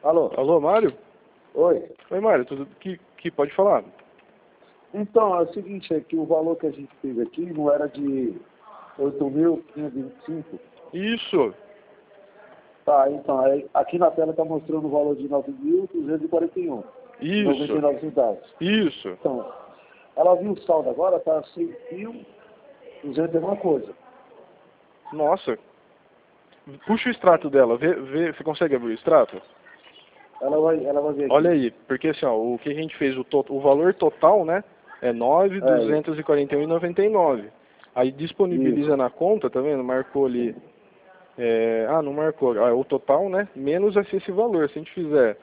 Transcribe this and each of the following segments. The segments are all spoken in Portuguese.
Alô? Alô, Mário? Oi. Oi, Mário, tudo que pode falar? Então, é o seguinte, é que o valor que a gente fez aqui não era de 8.525. Isso, Tá, então, aqui na tela está mostrando o valor de 9.241. isso, 99 centavos. isso. Então, ela viu o saldo agora, está 6.200 alguma coisa. Nossa. Puxa o extrato dela, vê, você consegue abrir o extrato? Ela vai ver aqui. Olha aí, porque assim, ó, o que a gente fez, o valor total, né, é 9.241,99. Aí disponibiliza Isso. na conta, tá vendo? Marcou ali. Não marcou. O total, né, menos esse valor. Se a gente fizer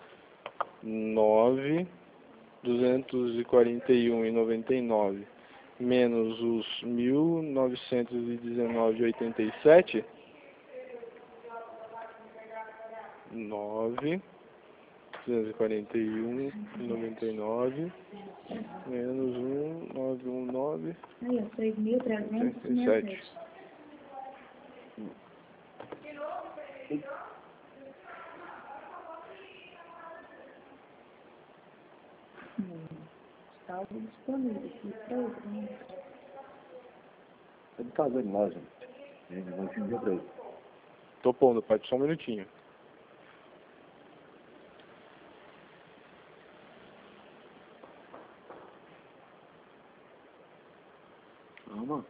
9.241,99 menos os 1.919,87, 9.241,99 menos 1.919,87. Aí, ó, 6.367. Saldo disponível aqui para outro, né? Ele está vendo lá, gente. Ele vai enviar para ele. Tô pondo, pai, só um minutinho. Calma.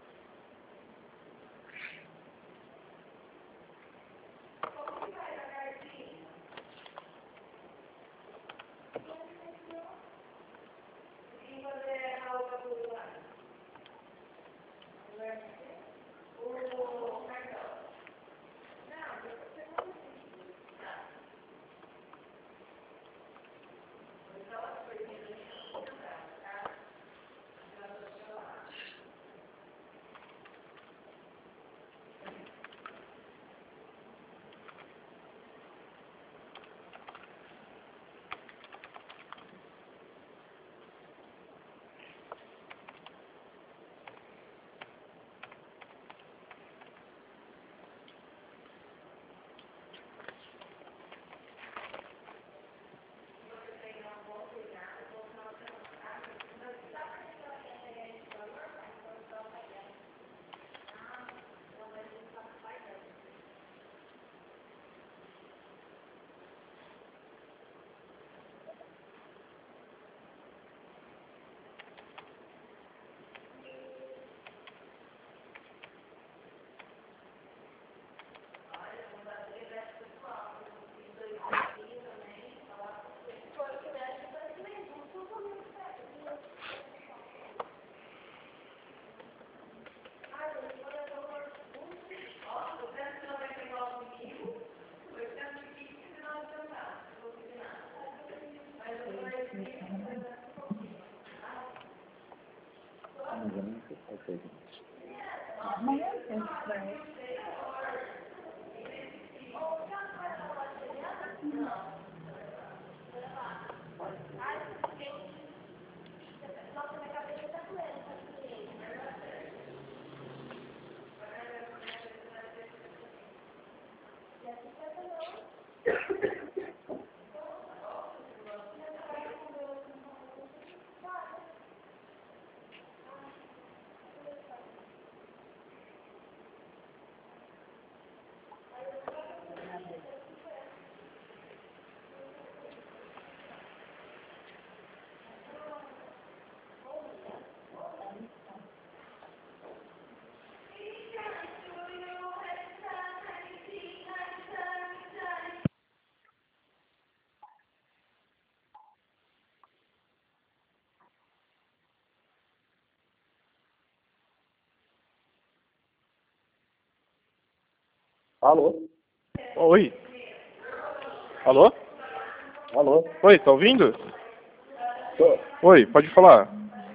Amanhã tem que vai. Alô? Oi. Alô? Alô? Oi, tá ouvindo? Tô. Oi, pode falar.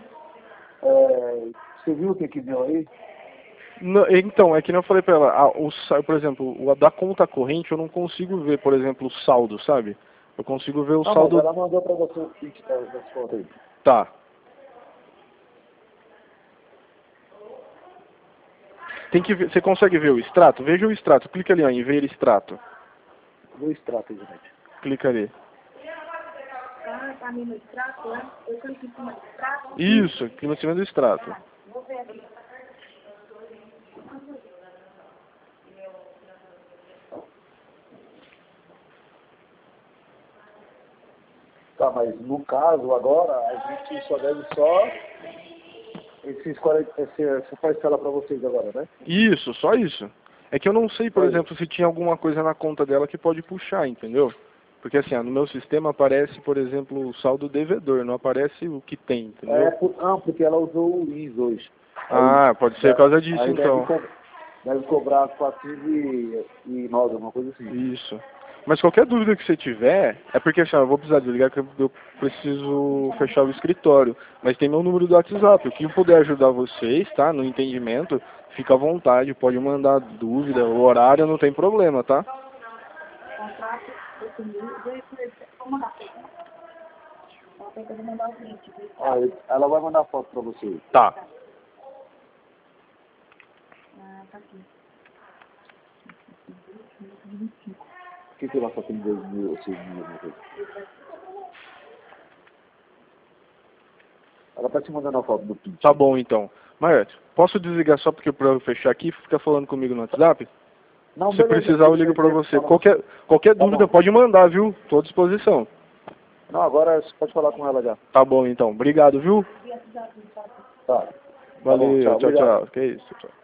Você viu o que deu aí? Então, é que nem eu falei pra ela, por exemplo, o da conta corrente eu não consigo ver, por exemplo, o saldo, sabe? Eu consigo ver o Ah, mas saldo. ela mandou para você o print das contas aí. Tá. Tem que ver, você consegue ver o extrato? Veja o extrato, clica ali ó, em ver extrato. Do extrato, gente. Clica ali. Ah, tá ali no extrato, né? Eu clico em cima do extrato. Isso, aqui no cima do extrato. Vou ver aqui. Tá, mas no caso agora, a gente só deve só esses 40, essa parcela para vocês agora, né? Isso, só isso. É que eu não sei, por Só exemplo, se tinha alguma coisa na conta dela que pode puxar, entendeu? Porque assim, no meu sistema aparece, por exemplo, o saldo devedor, não aparece o que tem, entendeu? Porque ela usou o Wins hoje. Ah, pode ser por causa disso, Aí então. deve cobrar 409, alguma coisa assim. Isso. Mas qualquer dúvida que você tiver, é porque assim, eu vou precisar desligar que eu preciso fechar o escritório. Mas tem meu número do WhatsApp. O que eu puder ajudar vocês, tá? No entendimento, fica à vontade, pode mandar dúvida, o horário não tem problema, tá? Contrato, vou mandar. Ela tem que mandar o link. Ela vai mandar foto para você. Tá. Ah, tá aqui. O que ela só tem 2.000 ou 6.000, alguma coisa? Ela tá te mandando a foto do print. Tá bom, então. Mas, posso desligar só porque pra eu fechar aqui e ficar falando comigo no WhatsApp? Não, Se beleza, precisar, eu ligo pra você. Qualquer Tá dúvida bom. pode mandar, viu? Tô à disposição. Não, agora você pode falar com ela já. Tá bom, então. Obrigado, viu? Tá. Valeu, Tá bom, tchau, tchau, obrigado. tchau. Que isso, tchau.